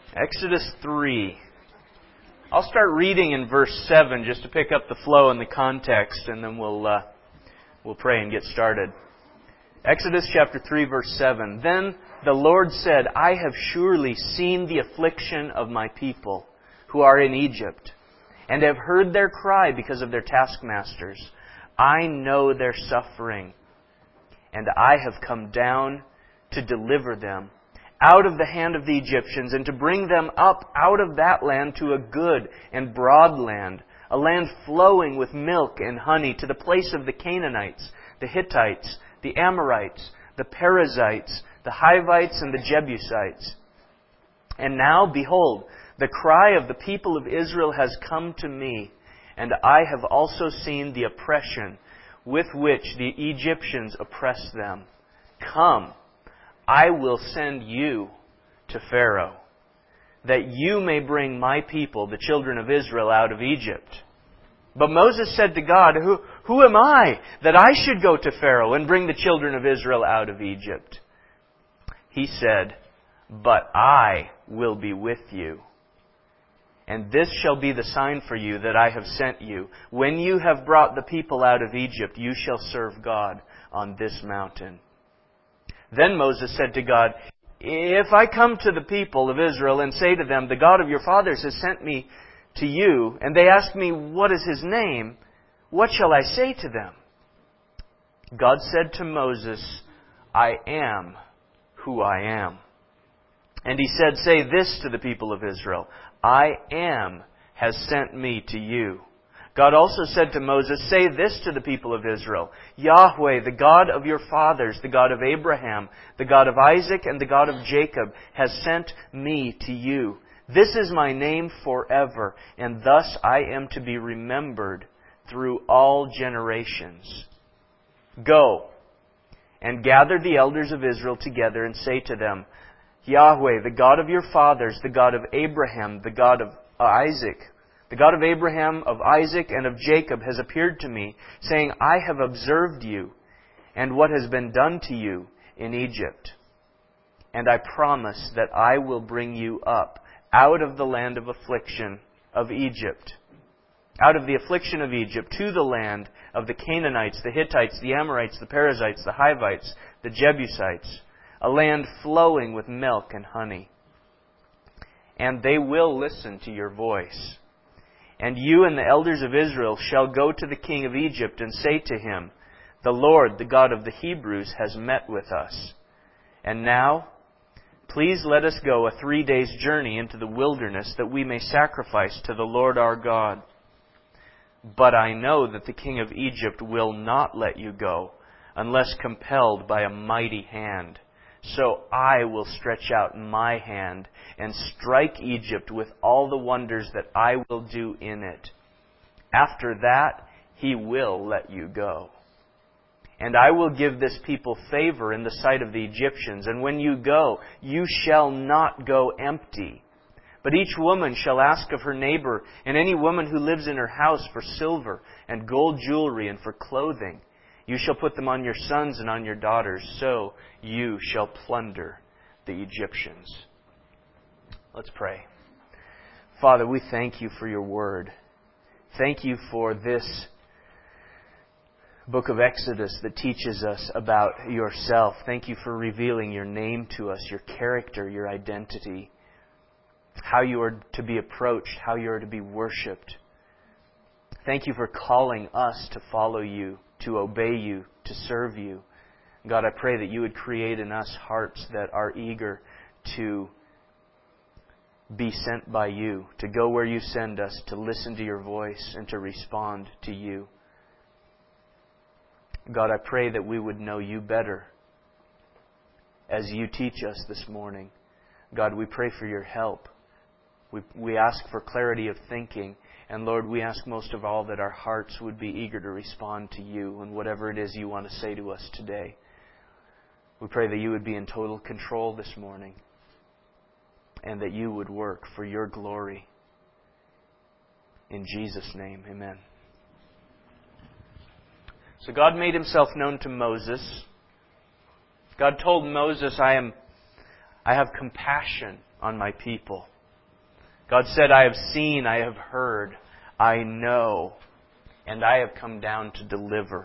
Exodus 3. I'll start reading in verse 7 just to pick up the flow and the context, and then we'll pray and get started. Exodus chapter 3, verse 7. Then the Lord said, I have surely seen the affliction of my people who are in Egypt, and have heard their cry because of their taskmasters. I know their suffering, and I have come down to deliver them out of the hand of the Egyptians, and to bring them up out of that land to a good and broad land, a land flowing with milk and honey, to the place of the Canaanites, the Hittites, the Amorites, the Perizzites, the Hivites, and the Jebusites. And now, behold, the cry of the people of Israel has come to me, and I have also seen the oppression with which the Egyptians oppress them. Come, I will send you to Pharaoh, that you may bring my people, the children of Israel, out of Egypt. But Moses said to God, Who am I that I should go to Pharaoh and bring the children of Israel out of Egypt? He said, But I will be with you. And this shall be the sign for you that I have sent you. When you have brought the people out of Egypt, you shall serve God on this mountain. Then Moses said to God, If I come to the people of Israel and say to them, The God of your fathers has sent me to you, and they ask me, What is His name? What shall I say to them? God said to Moses, I am who I am. And He said, Say this to the people of Israel, I am has sent me to you. God also said to Moses, Say this to the people of Israel, Yahweh, the God of your fathers, the God of Abraham, the God of Isaac, and the God of Jacob, has sent me to you. This is my name forever, and thus I am to be remembered through all generations. Go and gather the elders of Israel together and say to them, Yahweh, the God of your fathers, the God of Abraham, the God of Isaac, the God of Abraham, of Isaac, and of Jacob has appeared to me, saying, I have observed you and what has been done to you in Egypt. And I promise that I will bring you up out of the land of affliction of Egypt, out of the affliction of Egypt, to the land of the Canaanites, the Hittites, the Amorites, the Perizzites, the Hivites, the Jebusites, a land flowing with milk and honey. And they will listen to your voice. And you and the elders of Israel shall go to the king of Egypt and say to him, The Lord, the God of the Hebrews, has met with us. And now, please let us go a 3 days' journey into the wilderness, that we may sacrifice to the Lord our God. But I know that the king of Egypt will not let you go, unless compelled by a mighty hand. So I will stretch out my hand and strike Egypt with all the wonders that I will do in it. After that, he will let you go. And I will give this people favor in the sight of the Egyptians. And when you go, you shall not go empty. But each woman shall ask of her neighbor, and any woman who lives in her house, for silver and gold jewelry and for clothing. You shall put them on your sons and on your daughters, so you shall plunder the Egyptians. Let's pray. Father, we thank you for your word. Thank you for this book of Exodus that teaches us about yourself. Thank you for revealing your name to us, your character, your identity, how you are to be approached, how you are to be worshipped. Thank you for calling us to follow you, to obey you, to serve you. God, I pray that you would create in us hearts that are eager to be sent by you, to go where you send us, to listen to your voice, and to respond to you. God, I pray that we would know you better as you teach us this morning. God, we pray for your help. We ask for clarity of thinking. And Lord, we ask most of all that our hearts would be eager to respond to you and whatever it is you want to say to us today. We pray that you would be in total control this morning and that you would work for your glory. In Jesus' name, amen. So God made himself known to Moses. God told Moses, I have compassion on my people. God said, I have seen, I have heard, I know, and I have come down to deliver.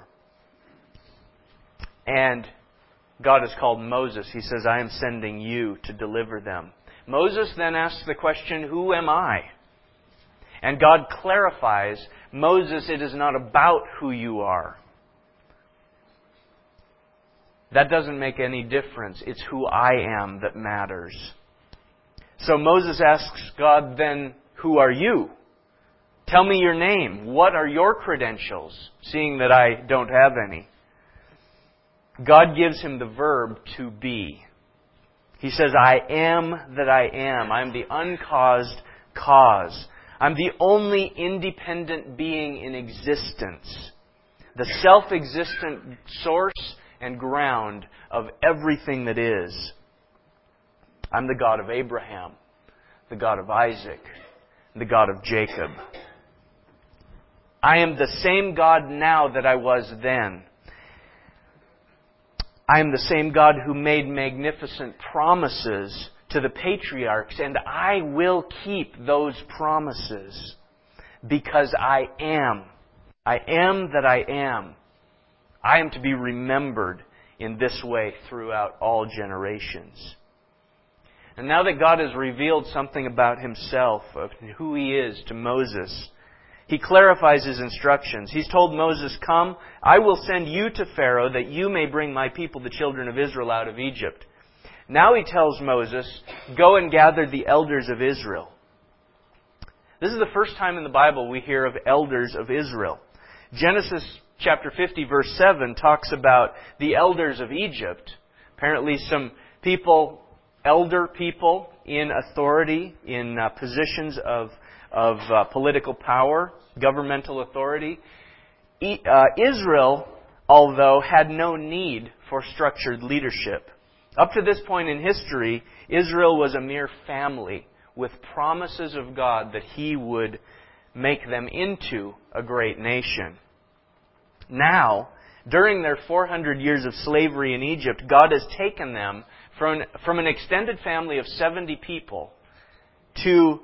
And God has called Moses. He says, I am sending you to deliver them. Moses then asks the question, who am I? And God clarifies, Moses, it is not about who you are. That doesn't make any difference. It's who I am that matters. So Moses asks God then, who are you? Tell me your name. What are your credentials? Seeing that I don't have any. God gives him the verb to be. He says, I am that I am. I'm the uncaused cause. I'm the only independent being in existence. The self-existent source and ground of everything that is. I'm the God of Abraham, the God of Isaac, the God of Jacob. I am the same God now that I was then. I am the same God who made magnificent promises to the patriarchs, and I will keep those promises because I am. I am that I am. I am to be remembered in this way throughout all generations. And now that God has revealed something about Himself, of who He is to Moses, He clarifies His instructions. He's told Moses, come, I will send you to Pharaoh that you may bring my people, the children of Israel, out of Egypt. Now He tells Moses, go and gather the elders of Israel. This is the first time in the Bible we hear of elders of Israel. Genesis chapter 50 verse 7 talks about the elders of Egypt. Apparently some people, elder people in authority, in positions of political power, governmental authority. Israel, although, had no need for structured leadership. Up to this point in history, Israel was a mere family with promises of God that He would make them into a great nation. Now, during their 400 years of slavery in Egypt, God has taken them from an extended family of 70 people to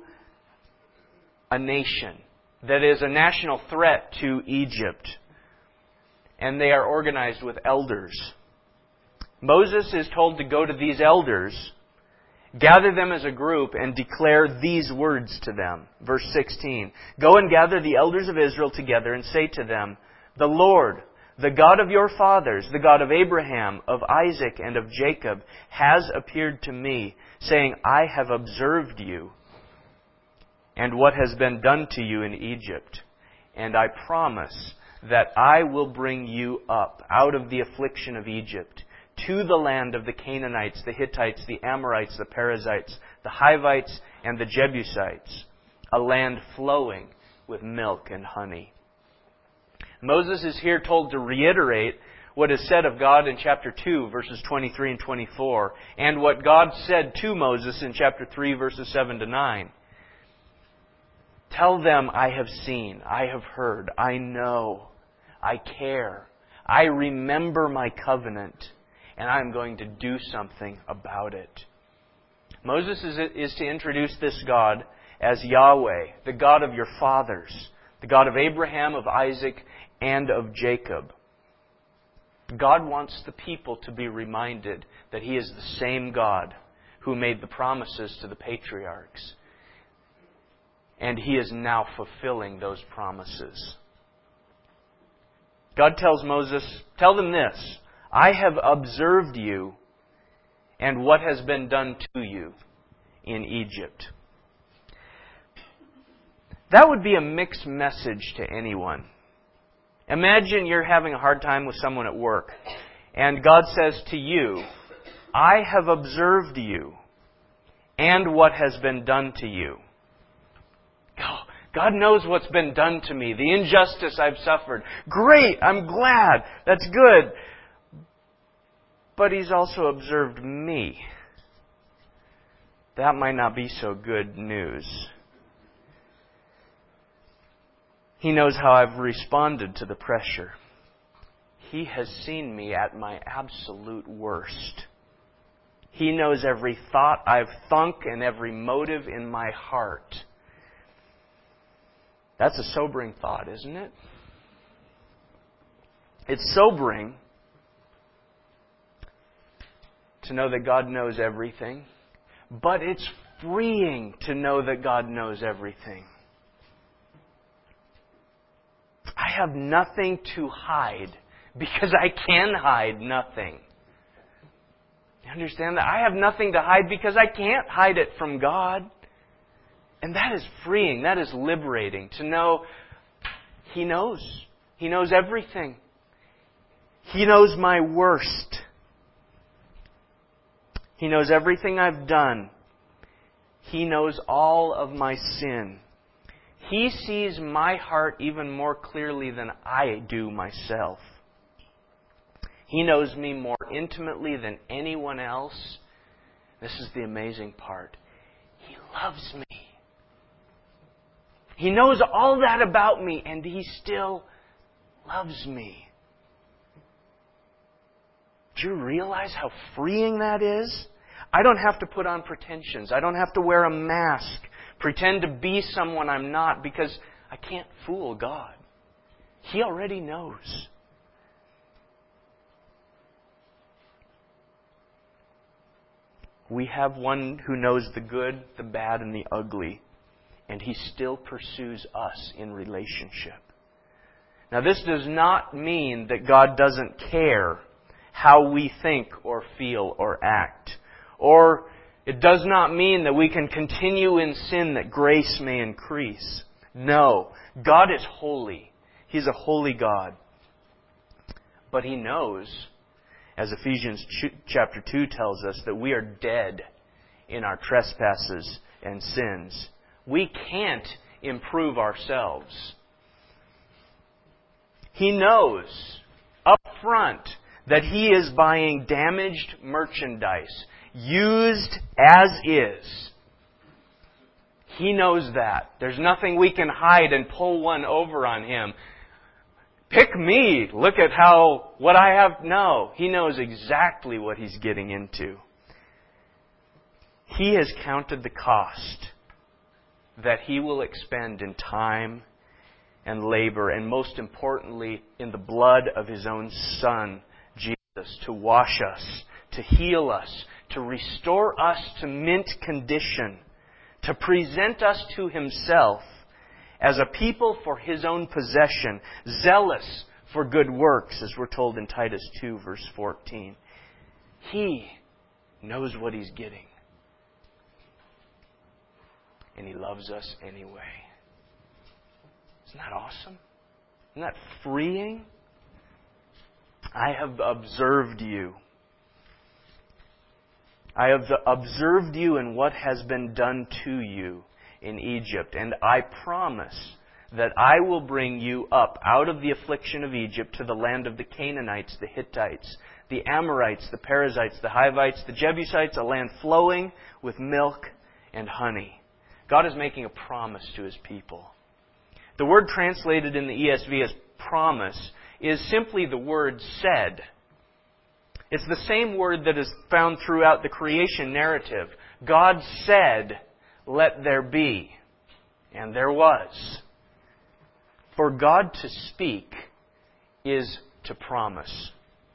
a nation that is a national threat to Egypt. And they are organized with elders. Moses is told to go to these elders, gather them as a group, and declare these words to them. Verse 16, go and gather the elders of Israel together and say to them, the Lord, the God of your fathers, the God of Abraham, of Isaac, and of Jacob, has appeared to me, saying, I have observed you and what has been done to you in Egypt. And I promise that I will bring you up out of the affliction of Egypt to the land of the Canaanites, the Hittites, the Amorites, the Perizzites, the Hivites, and the Jebusites, a land flowing with milk and honey. Moses is here told to reiterate what is said of God in chapter 2, verses 23 and 24, and what God said to Moses in chapter 3, verses 7 to 9. Tell them, I have seen, I have heard, I know, I care, I remember my covenant, and I'm going to do something about it. Moses is to introduce this God as Yahweh, the God of your fathers, the God of Abraham, of Isaac, and of Jacob. God wants the people to be reminded that He is the same God who made the promises to the patriarchs. And He is now fulfilling those promises. God tells Moses, tell them this, I have observed you and what has been done to you in Egypt. That would be a mixed message to anyone. Imagine you're having a hard time with someone at work, and God says to you, I have observed you and what has been done to you. Oh, God knows what's been done to me, the injustice I've suffered. Great, I'm glad, that's good. But He's also observed me. That might not be so good news. He knows how I've responded to the pressure. He has seen me at my absolute worst. He knows every thought I've thunk and every motive in my heart. That's a sobering thought, isn't it? It's sobering to know that God knows everything, but it's freeing to know that God knows everything. I have nothing to hide because I can hide nothing. You understand that? I have nothing to hide because I can't hide it from God. And that is freeing. That is liberating to know He knows. He knows everything. He knows my worst. He knows everything I've done. He knows all of my sin. He sees my heart even more clearly than I do myself. He knows me more intimately than anyone else. This is the amazing part. He loves me. He knows all that about me, and He still loves me. Do you realize how freeing that is? I don't have to put on pretensions. I don't have to wear a mask, pretend to be someone I'm not, because I can't fool God. He already knows. We have one who knows the good, the bad, and the ugly, and He still pursues us in relationship. Now, this does not mean that God doesn't care how we think or feel or act. Or it does not mean that we can continue in sin that grace may increase. No, God is holy. He's a holy God. But He knows, as Ephesians chapter 2 tells us, that we are dead in our trespasses and sins. We can't improve ourselves. He knows up front that He is buying damaged merchandise, used as is. He knows that. There's nothing we can hide and pull one over on Him. Pick me. Look at what I have. No. He knows exactly what He's getting into. He has counted the cost that He will expend in time and labor, and most importantly, in the blood of His own Son, Jesus, to wash us, to heal us, to restore us to mint condition, to present us to Himself as a people for His own possession, zealous for good works, as we're told in Titus 2, verse 14. He knows what He's getting. And He loves us anyway. Isn't that awesome? Isn't that freeing? I have observed you. I have observed you in what has been done to you in Egypt, and I promise that I will bring you up out of the affliction of Egypt to the land of the Canaanites, the Hittites, the Amorites, the Perizzites, the Hivites, the Jebusites, a land flowing with milk and honey. God is making a promise to His people. The word translated in the ESV as promise is simply the word said. It's the same word that is found throughout the creation narrative. God said, "Let there be." And there was. For God to speak is to promise.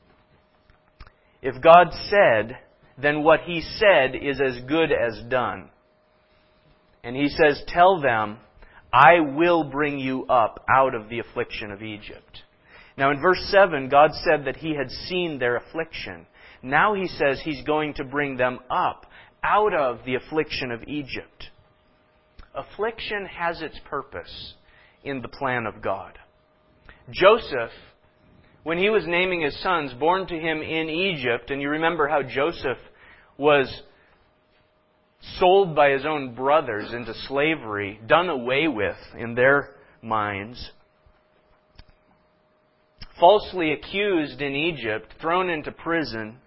If God said, then what He said is as good as done. And He says, tell them, I will bring you up out of the affliction of Egypt. Now in verse 7, God said that He had seen their affliction. Now He says He's going to bring them up out of the affliction of Egypt. Affliction has its purpose in the plan of God. Joseph, when he was naming his sons born to him in Egypt, and you remember how Joseph was sold by his own brothers into slavery, done away with in their minds, falsely accused in Egypt, thrown into prison,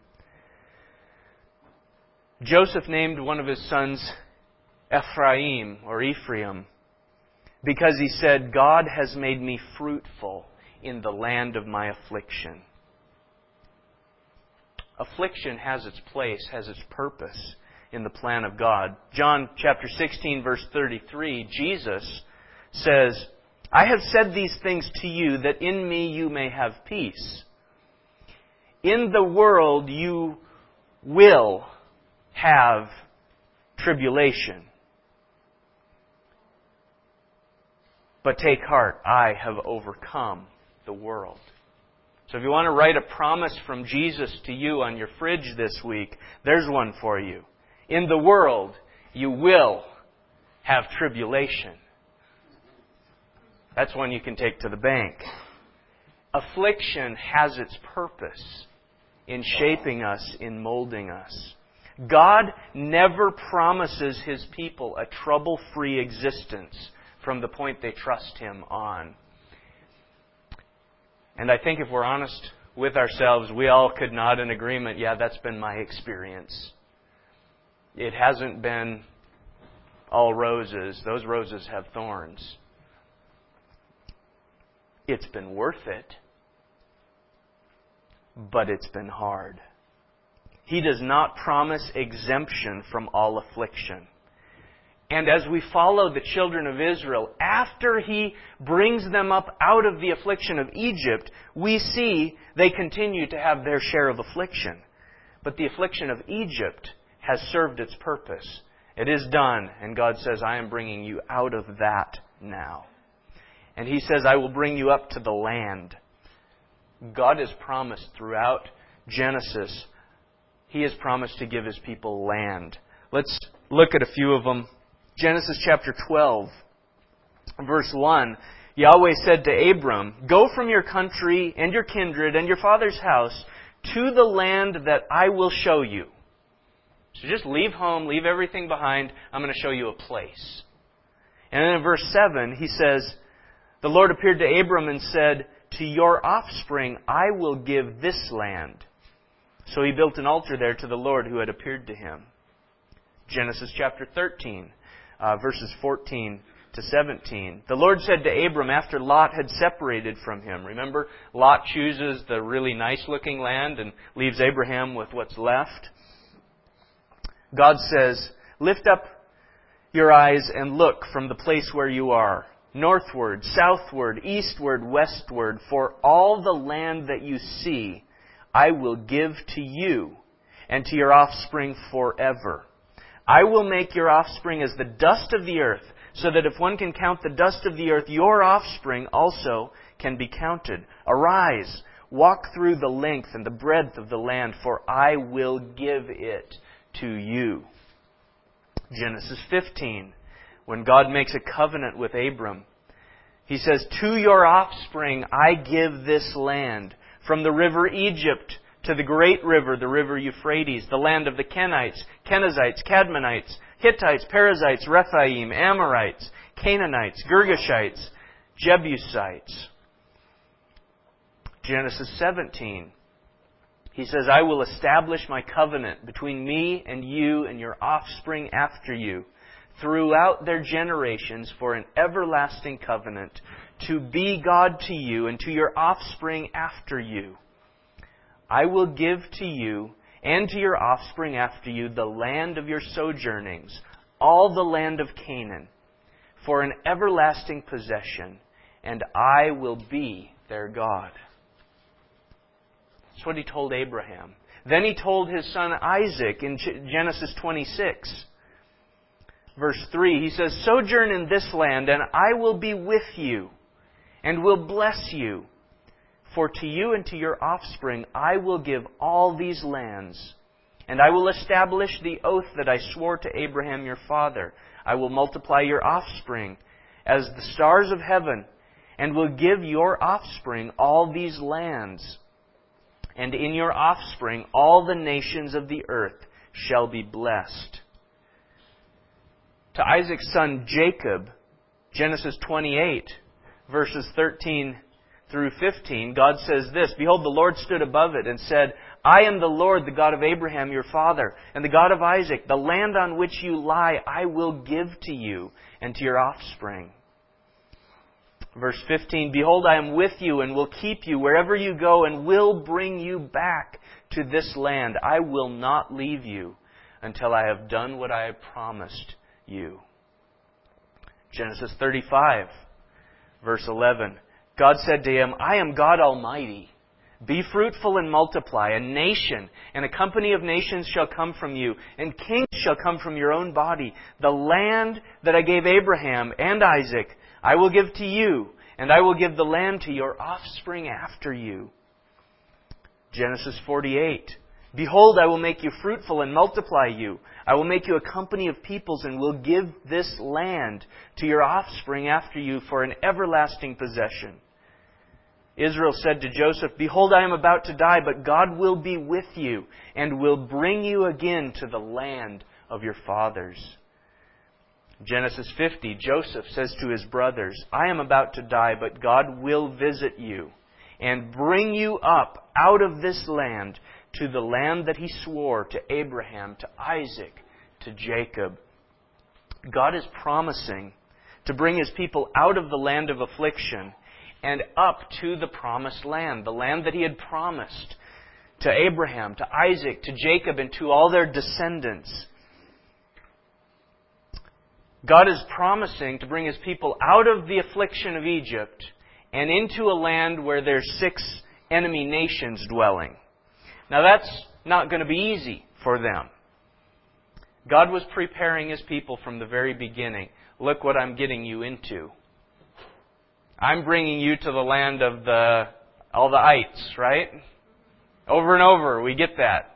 Joseph named one of his sons Ephraim, because he said, God has made me fruitful in the land of my affliction. Affliction has its place, has its purpose in the plan of God. John chapter 16, verse 33, Jesus says, I have said these things to you, that in me you may have peace. In the world you will have tribulation. But take heart, I have overcome the world. So if you want to write a promise from Jesus to you on your fridge this week, there's one for you. In the world, you will have tribulation. That's one you can take to the bank. Affliction has its purpose in shaping us, in molding us. God never promises His people a trouble-free existence from the point they trust Him on. And I think if we're honest with ourselves, we all could nod in agreement, yeah, that's been my experience. It hasn't been all roses. Those roses have thorns. It's been worth it, but it's been hard. He does not promise exemption from all affliction. And as we follow the children of Israel, after He brings them up out of the affliction of Egypt, we see they continue to have their share of affliction. But the affliction of Egypt has served its purpose. It is done, and God says, I am bringing you out of that now. And He says, I will bring you up to the land. God has promised throughout Genesis, He has promised to give His people land. Let's look at a few of them. Genesis chapter 12, verse 1, Yahweh said to Abram, go from your country and your kindred and your father's house to the land that I will show you. So just leave home, leave everything behind. I'm going to show you a place. And then in verse 7, he says, the Lord appeared to Abram and said, to your offspring I will give this land. So he built an altar there to the Lord who had appeared to him. Genesis chapter 13. Verses 14 to 17. The Lord said to Abram after Lot had separated from him. Remember, Lot chooses the really nice-looking land and leaves Abraham with what's left. God says, lift up your eyes and look from the place where you are, northward, southward, eastward, westward, for all the land that you see I will give to you and to your offspring forever. I will make your offspring as the dust of the earth, so that if one can count the dust of the earth, your offspring also can be counted. Arise, walk through the length and the breadth of the land, for I will give it to you. Genesis 15, when God makes a covenant with Abram, He says, to your offspring I give this land, from the river Egypt to the great river, the river Euphrates, the land of the Kenites, Kenizzites, Cadmonites, Hittites, Perizzites, Rephaim, Amorites, Canaanites, Girgashites, Jebusites. Genesis 17. He says, I will establish my covenant between me and you and your offspring after you throughout their generations for an everlasting covenant, to be God to you and to your offspring after you. I will give to you and to your offspring after you the land of your sojournings, all the land of Canaan, for an everlasting possession, and I will be their God. That's what He told Abraham. Then He told his son Isaac in Genesis 26. Verse 3, He says, sojourn in this land, and I will be with you, and will bless you. For to you and to your offspring I will give all these lands, and I will establish the oath that I swore to Abraham your father. I will multiply your offspring as the stars of heaven, and will give your offspring all these lands. And in your offspring all the nations of the earth shall be blessed. To Isaac's son Jacob, Genesis 28, verses 13 through 15, God says this, behold, the Lord stood above it and said, I am the Lord, the God of Abraham your father, and the God of Isaac. The land on which you lie I will give to you and to your offspring. Verse 15, behold, I am with you and will keep you wherever you go and will bring you back to this land. I will not leave you until I have done what I have promised you. Genesis 35, Verse 11, God said to him, I am God Almighty. Be fruitful and multiply. A nation and a company of nations shall come from you, and kings shall come from your own body. The land that I gave Abraham and Isaac I will give to you, and I will give the land to your offspring after you. Genesis 48. Behold, I will make you fruitful and multiply you. I will make you a company of peoples and will give this land to your offspring after you for an everlasting possession. Israel said to Joseph, Behold, I am about to die, but God will be with you and will bring you again to the land of your fathers. Genesis 50, Joseph says to his brothers, I am about to die, but God will visit you and bring you up out of this land to the land that He swore to Abraham, to Isaac, to Jacob. God is promising to bring His people out of the land of affliction and up to the promised land, the land that He had promised to Abraham, to Isaac, to Jacob, and to all their descendants. God is promising to bring His people out of the affliction of Egypt and into a land where there's 6 enemy nations dwelling. Now that's not going to be easy for them. God was preparing His people from the very beginning. Look what I'm getting you into. I'm bringing you to the land of all the ites, right? Over and over, we get that.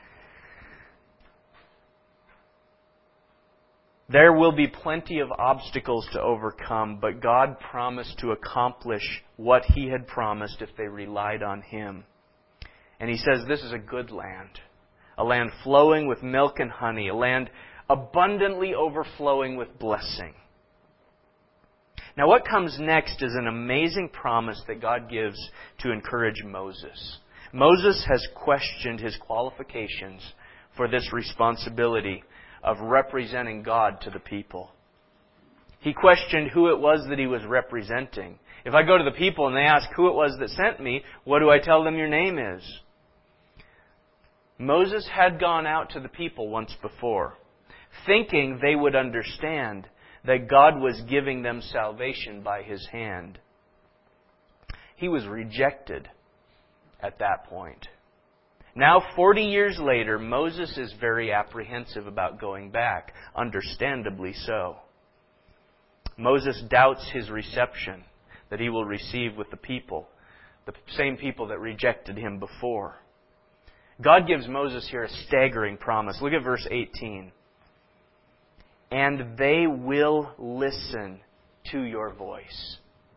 There will be plenty of obstacles to overcome, but God promised to accomplish what He had promised if they relied on Him. And He says this is a good land, a land flowing with milk and honey, a land abundantly overflowing with blessing. Now what comes next is an amazing promise that God gives to encourage Moses. Moses has questioned his qualifications for this responsibility of representing God to the people. He questioned who it was that he was representing. If I go to the people and they ask who it was that sent me, what do I tell them your name is? Moses had gone out to the people once before, thinking they would understand that God was giving them salvation by His hand. He was rejected at that point. Now, 40 years later, Moses is very apprehensive about going back, understandably so. Moses doubts his reception that he will receive with the people, the same people that rejected him before. God gives Moses here a staggering promise. Look at verse 18. And they will listen to your voice.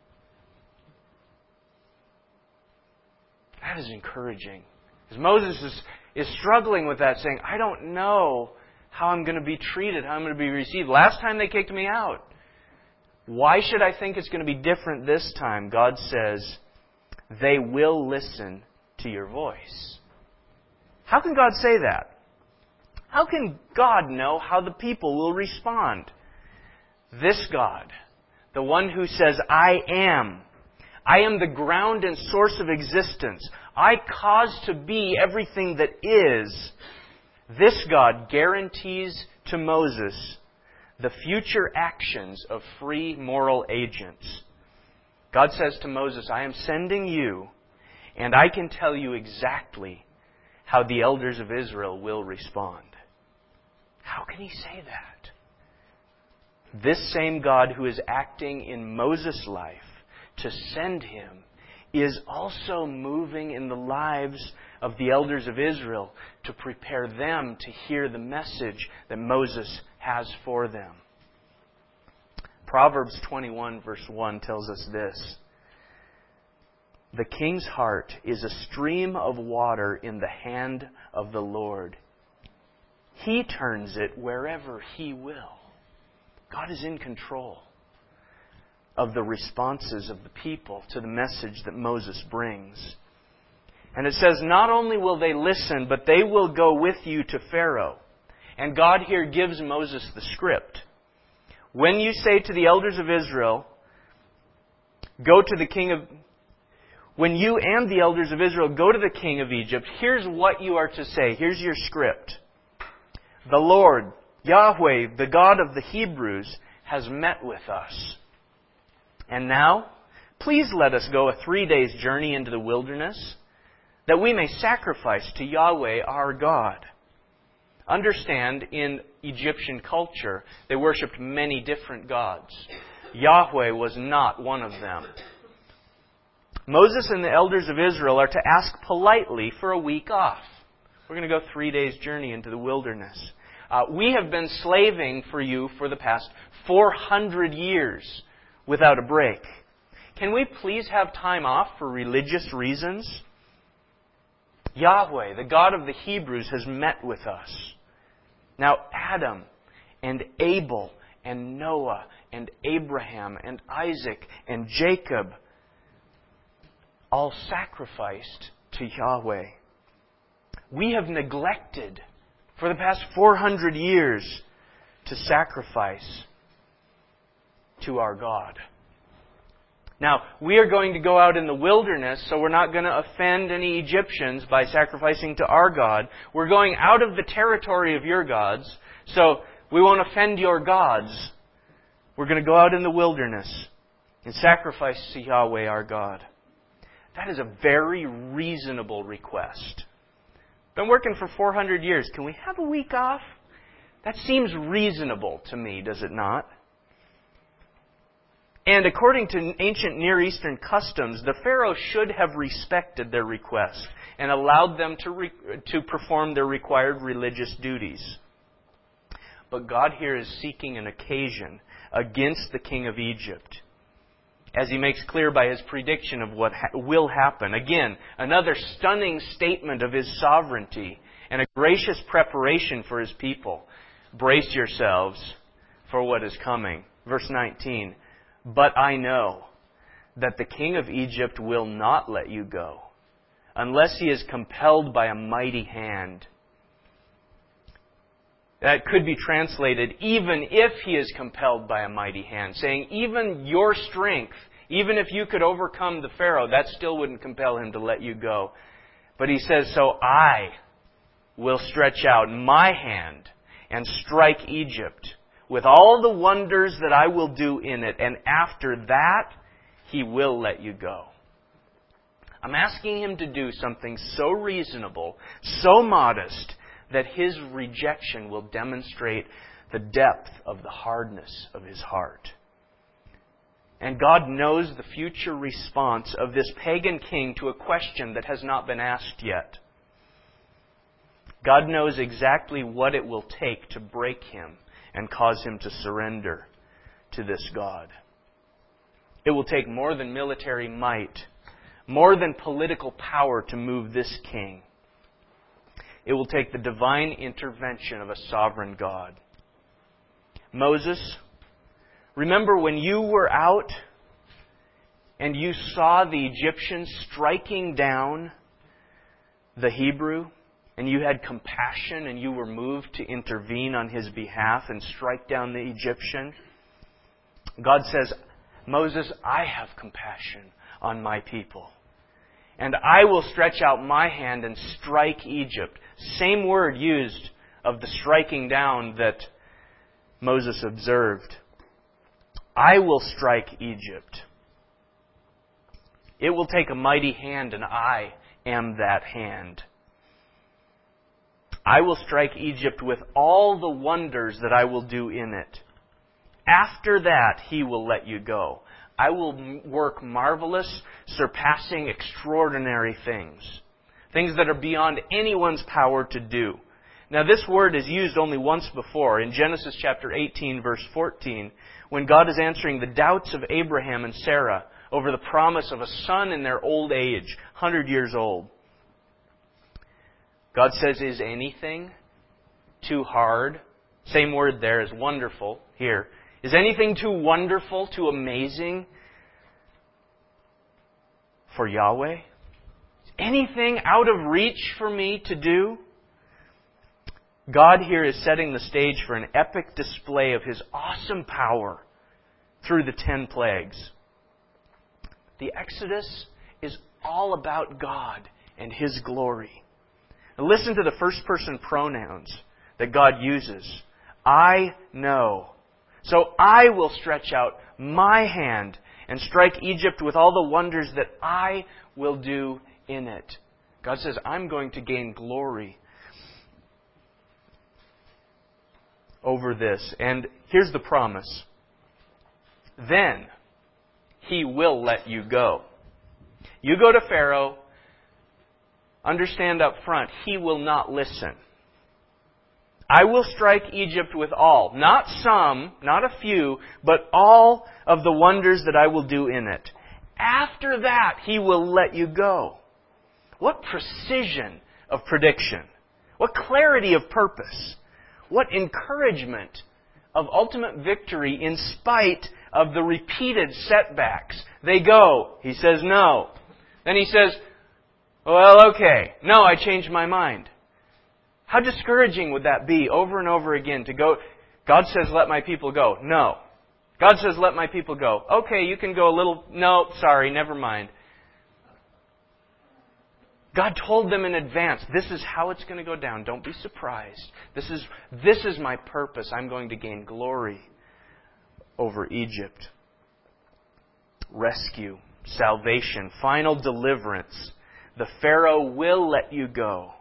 That is encouraging. As Moses is struggling with that, saying, I don't know how I'm going to be treated, how I'm going to be received. Last time they kicked me out. Why should I think it's going to be different this time? God says, they will listen to your voice. How can God say that? How can God know how the people will respond? This God, the one who says, I am the ground and source of existence. I cause to be everything that is. This God guarantees to Moses the future actions of free moral agents. God says to Moses, I am sending you, and I can tell you exactly how the elders of Israel will respond. How can He say that? This same God who is acting in Moses' life to send him is also moving in the lives of the elders of Israel to prepare them to hear the message that Moses has for them. Proverbs 21 verse 1 tells us this. The king's heart is a stream of water in the hand of the Lord. He turns it wherever He will. God is in control of the responses of the people to the message that Moses brings. And it says, not only will they listen, but they will go with you to Pharaoh. And God here gives Moses the script. When you say to the elders of Israel, go to the king of... When you and the elders of Israel go to the king of Egypt, here's what you are to say. Here's your script. The Lord, Yahweh, the God of the Hebrews, has met with us. And now, please let us go a 3 days' journey into the wilderness, that we may sacrifice to Yahweh our God. Understand, in Egyptian culture, they worshipped many different gods. Yahweh was not one of them. Moses and the elders of Israel are to ask politely for a week off. We're going to go 3 days' journey into the wilderness. We have been slaving for you for the past 400 years without a break. Can we please have time off for religious reasons? Yahweh, the God of the Hebrews, has met with us. Now Adam and Abel and Noah and Abraham and Isaac and Jacob all sacrificed to Yahweh. We have neglected for the past 400 years to sacrifice to our God. Now, we are going to go out in the wilderness, so we're not going to offend any Egyptians by sacrificing to our God. We're going out of the territory of your gods, so we won't offend your gods. We're going to go out in the wilderness and sacrifice to Yahweh our God. That is a very reasonable request. Been working for 400 years. Can we have a week off? That seems reasonable to me, does it not? And according to ancient Near Eastern customs, the Pharaoh should have respected their request and allowed them to perform their required religious duties. But God here is seeking an occasion against the king of Egypt, as He makes clear by His prediction of what will happen. Again, another stunning statement of His sovereignty and a gracious preparation for His people. Brace yourselves for what is coming. Verse 19. But I know that the king of Egypt will not let you go, unless he is compelled by a mighty hand. That could be translated, even if he is compelled by a mighty hand, saying even your strength, even if you could overcome the Pharaoh, that still wouldn't compel him to let you go. But he says, so I will stretch out my hand and strike Egypt with all the wonders that I will do in it, and after that, He will let you go. I'm asking Him to do something so reasonable, so modest, that His rejection will demonstrate the depth of the hardness of His heart. And God knows the future response of this pagan king to a question that has not been asked yet. God knows exactly what it will take to break him and cause him to surrender to this God. It will take more than military might, more than political power to move this king. It will take the divine intervention of a sovereign God. Moses, remember when you were out and you saw the Egyptians striking down the Hebrew, and you had compassion and you were moved to intervene on his behalf and strike down the Egyptian? God says, Moses, I have compassion on my people. And I will stretch out my hand and strike Egypt. Same word used of the striking down that Moses observed. I will strike Egypt. It will take a mighty hand, and I am that hand. I will strike Egypt with all the wonders that I will do in it. After that, He will let you go. I will work marvelous, surpassing, extraordinary things. Things that are beyond anyone's power to do. Now, this word is used only once before, in Genesis chapter 18, verse 14, when God is answering the doubts of Abraham and Sarah over the promise of a son in their old age, 100 years old. God says, is anything too hard? Same word there as wonderful here. Is anything too wonderful, too amazing for Yahweh? Is anything out of reach for me to do? God here is setting the stage for an epic display of His awesome power through the 10 plagues. The Exodus is all about God and His glory. Now listen to the first person pronouns that God uses. I know So I will stretch out my hand and strike Egypt with all the wonders that I will do in it. God says, I'm going to gain glory over this. And here's the promise. Then He will let you go. You go to Pharaoh, understand up front, he will not listen. I will strike Egypt with all, not some, not a few, but all of the wonders that I will do in it. After that, He will let you go. What precision of prediction. What clarity of purpose. What encouragement of ultimate victory in spite of the repeated setbacks. They go. He says no. Then He says, well, okay. No, I changed my mind. How discouraging would that be over and over again to go, God says, let my people go. No. God says, let my people go. Okay, you can go a little, no, sorry, never mind. God told them in advance, this is how it's going to go down. Don't be surprised. This is my purpose. I'm going to gain glory over Egypt. Rescue, salvation, final deliverance. The Pharaoh will let you go.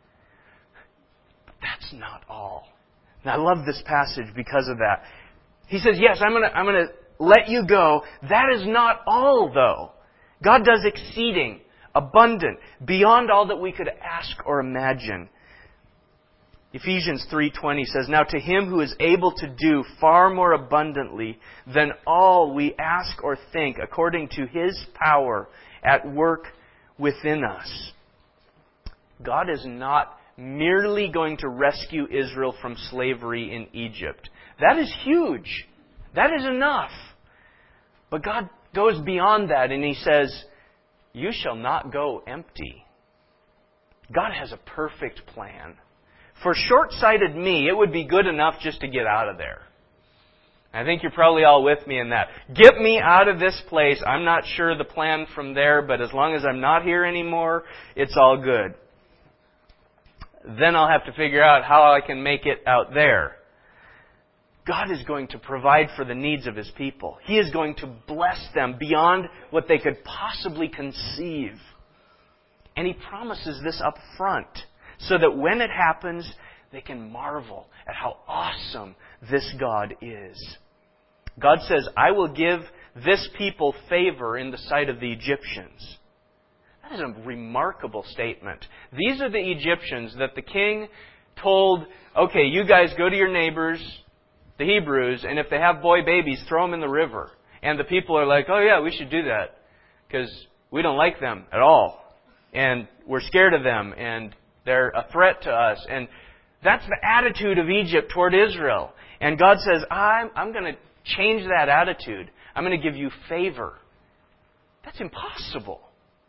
That's not all. And I love this passage because of that. He says, yes, I'm going to let you go. That is not all, though. God does exceeding, abundant, beyond all that we could ask or imagine. Ephesians 3:20 says, now to Him who is able to do far more abundantly than all we ask or think, according to His power at work within us. God is not merely going to rescue Israel from slavery in Egypt. That is huge. That is enough. But God goes beyond that and He says, you shall not go empty. God has a perfect plan. For short-sighted me, it would be good enough just to get out of there. I think you're probably all with me in that. Get me out of this place. I'm not sure the plan from there, but as long as I'm not here anymore, it's all good. Then I'll have to figure out how I can make it out there. God is going to provide for the needs of His people. He is going to bless them beyond what they could possibly conceive. And He promises this up front so that when it happens, they can marvel at how awesome this God is. God says, I will give this people favor in the sight of the Egyptians. That is a remarkable statement. These are the Egyptians that the king told, okay, you guys go to your neighbors, the Hebrews, and if they have boy babies, throw them in the river. And the people are like, oh yeah, we should do that because we don't like them at all. And we're scared of them and they're a threat to us. And that's the attitude of Egypt toward Israel. And God says, I'm going to change that attitude. I'm going to give you favor. That's impossible.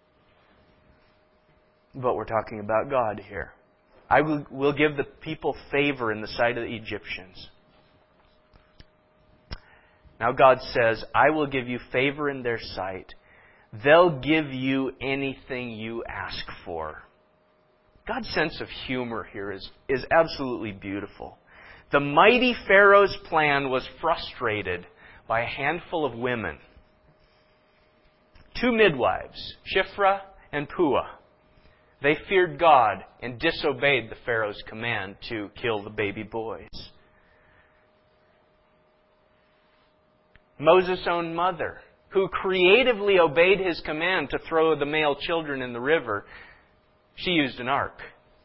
But we're talking about God here. I will give the people favor in the sight of the Egyptians. Now God says, I will give you favor in their sight. They'll give you anything you ask for. God's sense of humor here is absolutely beautiful. The mighty Pharaoh's plan was frustrated by a handful of women. 2 midwives, Shiphrah and Puah. They feared God and disobeyed the Pharaoh's command to kill the baby boys. Moses' own mother, who creatively obeyed his command to throw the male children in the river, she used an ark.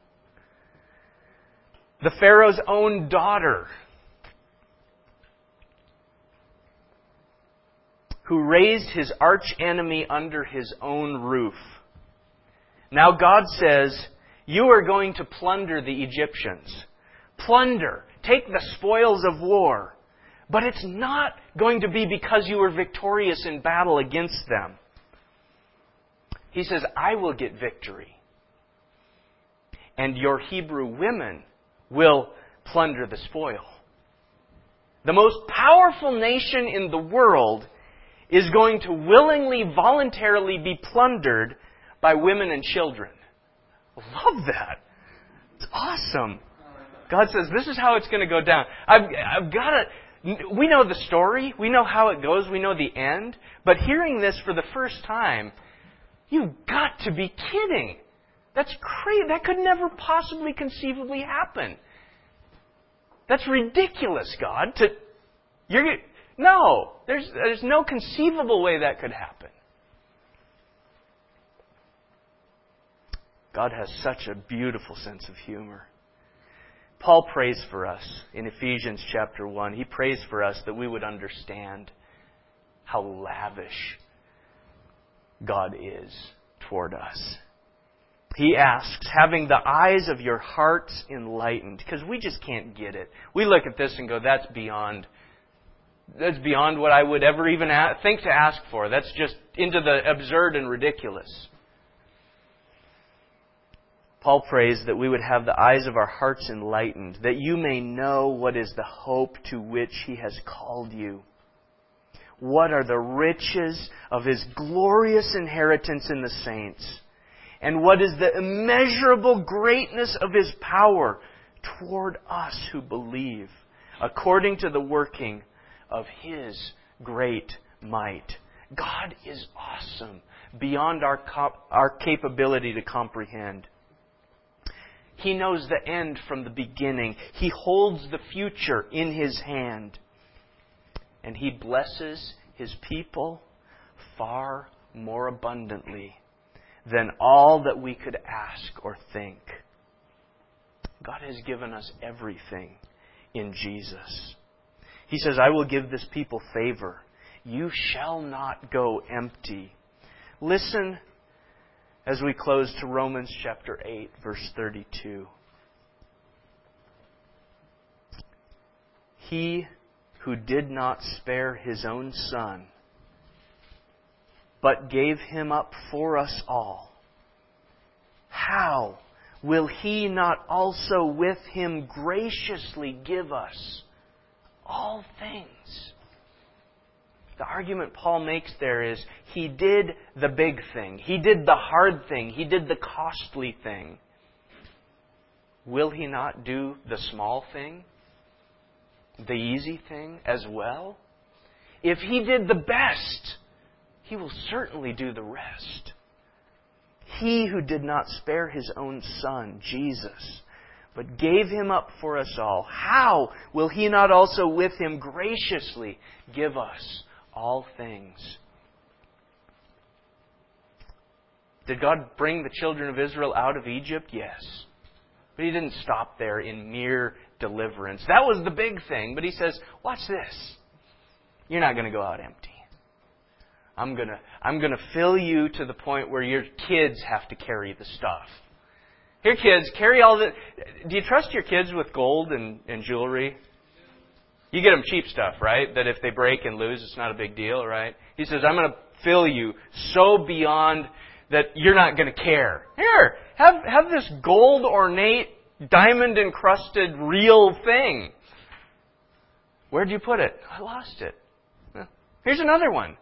The Pharaoh's own daughter, who raised his archenemy under his own roof. Now God says, you are going to plunder the Egyptians. Plunder. Take the spoils of war. But it's not going to be because you were victorious in battle against them. He says, I will get victory. And your Hebrew women will plunder the spoil. The most powerful nation in the world is going to willingly, voluntarily be plundered by women and children. Love that. It's awesome. God says, this is how it's going to go down. I've got to We know the story. We know how it goes. We know the end. But hearing this for the first time, you've got to be kidding. That's crazy. That could never possibly conceivably happen. That's ridiculous, God. No, there's no conceivable way that could happen. God has such a beautiful sense of humor. Paul prays for us in Ephesians chapter 1. He prays for us that we would understand how lavish God is toward us. He asks, having the eyes of your hearts enlightened, because we just can't get it. We look at this and go, that's beyond what I would ever even think to ask for. That's just into the absurd and ridiculous. Paul prays that we would have the eyes of our hearts enlightened, that you may know what is the hope to which He has called you. What are the riches of His glorious inheritance in the saints? And what is the immeasurable greatness of His power toward us who believe, according to the working of His great might? God is awesome, beyond our capability to comprehend. He knows the end from the beginning. He holds the future in His hand. And He blesses His people far more abundantly than all that we could ask or think. God has given us everything in Jesus. He says, I will give this people favor. You shall not go empty. Listen as we close to Romans chapter 8, verse 32. He who did not spare His own Son, but gave Him up for us all, how will He not also with Him graciously give us all things? The argument Paul makes there is He did the big thing. He did the hard thing. He did the costly thing. Will He not do the small thing? The easy thing as well? If He did the best, He will certainly do the rest. He who did not spare His own Son, Jesus, but gave Him up for us all, how will He not also with Him graciously give us all things? Did God bring the children of Israel out of Egypt? Yes. But He didn't stop there in mere deliverance. That was the big thing. But He says, watch this. You're not going to go out empty. I'm going to fill you to the point where your kids have to carry the stuff. Here, kids, carry all the... Do you trust your kids with gold and jewelry? You get them cheap stuff, right? That if they break and lose, it's not a big deal, right? He says, I'm going to fill you so beyond that you're not going to care. Here, have this gold ornate, diamond encrusted, real thing. Where'd you put it? I lost it. Here's another one.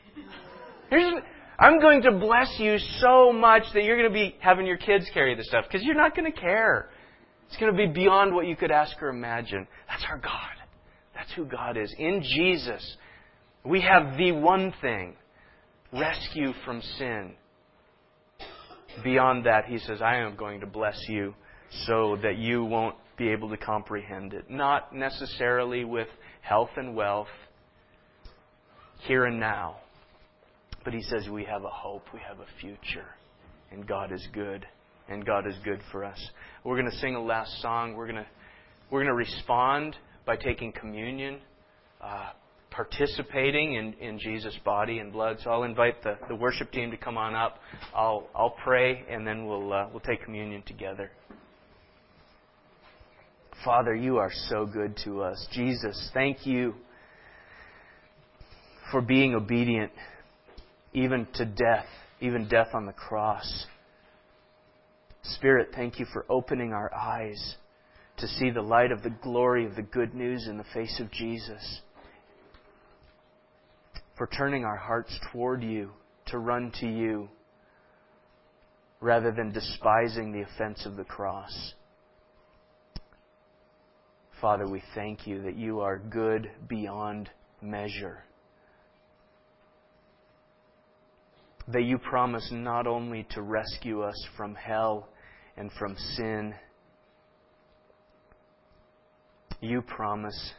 I'm going to bless you so much that you're going to be having your kids carry the stuff because you're not going to care. It's going to be beyond what you could ask or imagine. That's our God. That's who God is. In Jesus, we have the one thing, rescue from sin. Beyond that, He says, I am going to bless you so that you won't be able to comprehend it. Not necessarily with health and wealth, here and now. But He says we have a hope, we have a future. And God is good. And God is good for us. We're going to sing a last song. We're going to respond by taking communion, participating in Jesus' body and blood. So I'll invite the worship team to come on up. I'll pray, and then we'll take communion together. Father, You are so good to us. Jesus, thank You for being obedient, even to death, even death on the cross. Spirit, thank You for opening our eyes to see the light of the glory of the good news in the face of Jesus. For turning our hearts toward You, to run to You, rather than despising the offense of the cross. Father, we thank you that you are good beyond measure. That you promise not only to rescue us from hell and from sin, you promise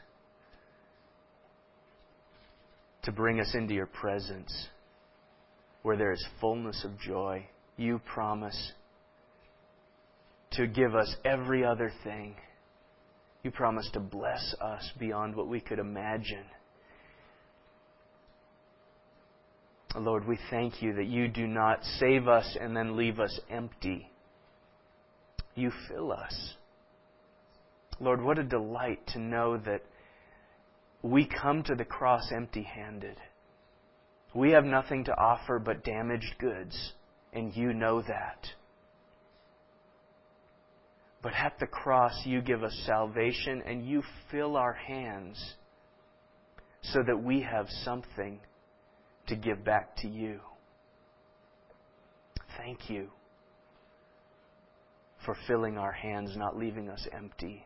to bring us into your presence where there is fullness of joy. You promise to give us every other thing. You promise to bless us beyond what we could imagine. Lord, we thank you that you do not save us and then leave us empty. You fill us. Lord, what a delight to know that we come to the cross empty-handed. We have nothing to offer but damaged goods, and you know that. But at the cross, you give us salvation, and you fill our hands so that we have something to give back to you. Thank you for filling our hands, not leaving us empty.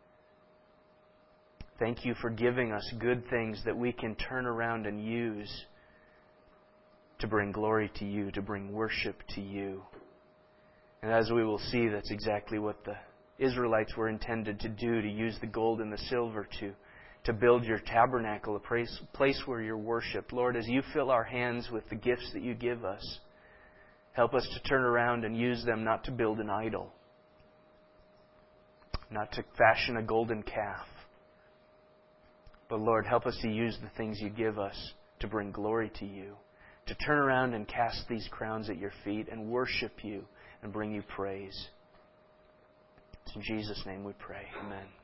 Thank you for giving us good things that we can turn around and use to bring glory to you, to bring worship to you. And as we will see, that's exactly what the Israelites were intended to do, to use the gold and the silver to build your tabernacle, a place where you're worshipped. Lord, as you fill our hands with the gifts that you give us, help us to turn around and use them not to build an idol, not to fashion a golden calf. But Lord, help us to use the things you give us to bring glory to you, to turn around and cast these crowns at your feet and worship you and bring you praise. It's in Jesus' name we pray. Amen.